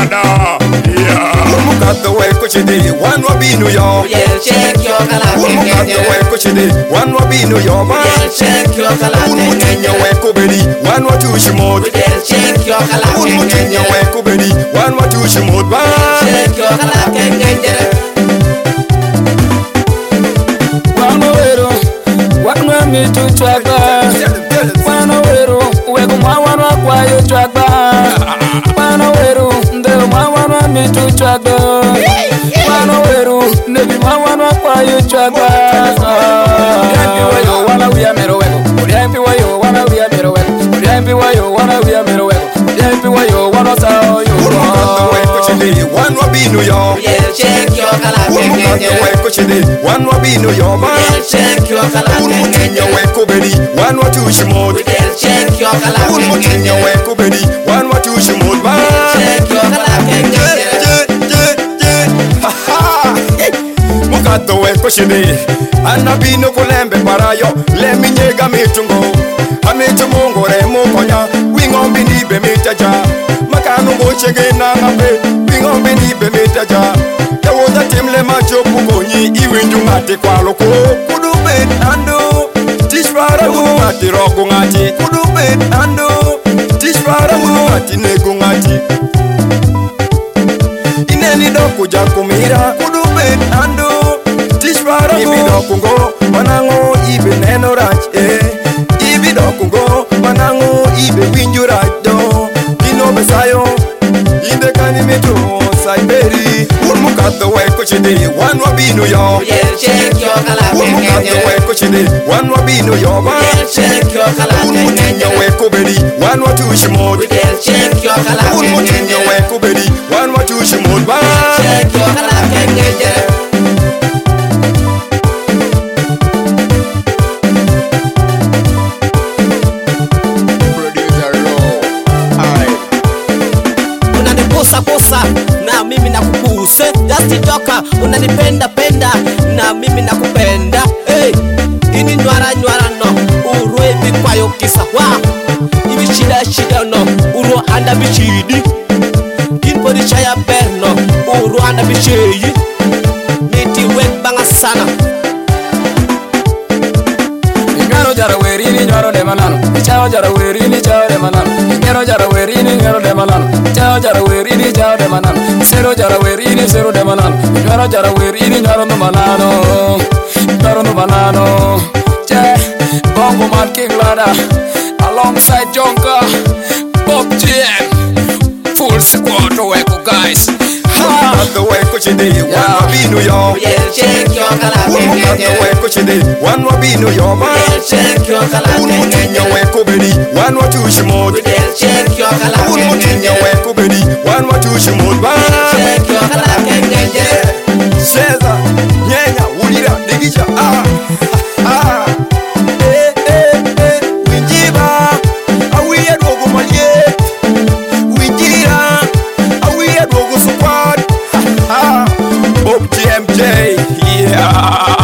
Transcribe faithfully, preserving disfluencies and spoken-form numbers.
Ghana. Yeah. Umukato we kuchidi, one wabinu yo. Yeah, check your color. Umukato we kuchidi, one wabinu yo. Yeah, check your color. Umutinyo we kubedi, one watushimod. Yeah, check your color. Umutinyo we kubedi, one watushimod. Check your color. Wana wero, wana mitu chagba. Wana wero, wego mwana kwa yo chagba. Wana wero, ndeo mwana mitu chagba. Wana wero, nebi mwana kwa yo chagba. Uriambi wayo, wana uya mero wego. Uriambi wayo, wana uya mero wego. Uriambi wayo, wana uya mero wego. Uriambi wayo, wana sao yo. Umukato we kuchidi, one wabinu yo. Yeah, check your color. Umukato we kuchidi, one wabinu yo. Yeah, check your color. Umutinyo we kubedi, one watushimod. Yeah, check your color. Umutinyo we kubedi, one watushimod. Check your color. Mukato we kushidi, anabino kulembe parayo, lemi nyega mitungo. Amitungo ngore mukonya, wingombi nibe mitaja. Makanu mochenge na ngabe, wingombi nibe mitaja. Yawoza timle macho pukonyi, iwinju ngati kwa loko. Kudube ando, tishwara ngati roko ngati. Kudube ando, tishwara ngati nego ngati. Ineni doku jakumira, kudube ando, tishwara ibi doku ngo, manango ibe neno rach eh. Ibi doku ngo, manango ibe winju rach do. Kino besayo, inde kani mitu saiberi. Umukato we kuchidi, one wabinu yo. Yeah, check your color. Umukato we kuchidi, one wabinu yo. Yeah, check your color. Umutinyo we kubedi, one watushimod. Yeah, check your color. Umutinyo we kubedi, one watushimod. Check your color. Unaniposa posa na mimi nakupuse, Dusty Doka unanipenda penda na mimi nakupenda. Hey, ini nywara nywara no urwe bikwayo kisa wa ibi shida shida no uro anda bichidi kinpo di chaya berno uro anda bicheyi niti wek banga sana. Ingaro jara werini nyoro de manano. Chao jara werini chao de manano. Ingaro jara werini nyoro de manano. Chao jara werini chao de manano. Zero jara werini zero de manano. Ingaro jara werini nyoro no manano. Nyoro no manano. Che Bongo Man King Lada alongside Jonka Bob G M full squad weko guys. Umukato we kuchidi, one wabinu yo. Yeah, check your color. Umukato we kuchidi, one wabinu yo. Yeah, check your color. Umutinyo we kubedi, one watushimod. Yeah, check your color. Umutinyo we kubedi, one watushimod. Check your color. Sheza, nyenya, ulira, digisha, ah, ah, eh, eh, eh, winjiba, awiye dogo malye, winjira, awiye dogo squad, ha, ha, Bob G M J, yeah.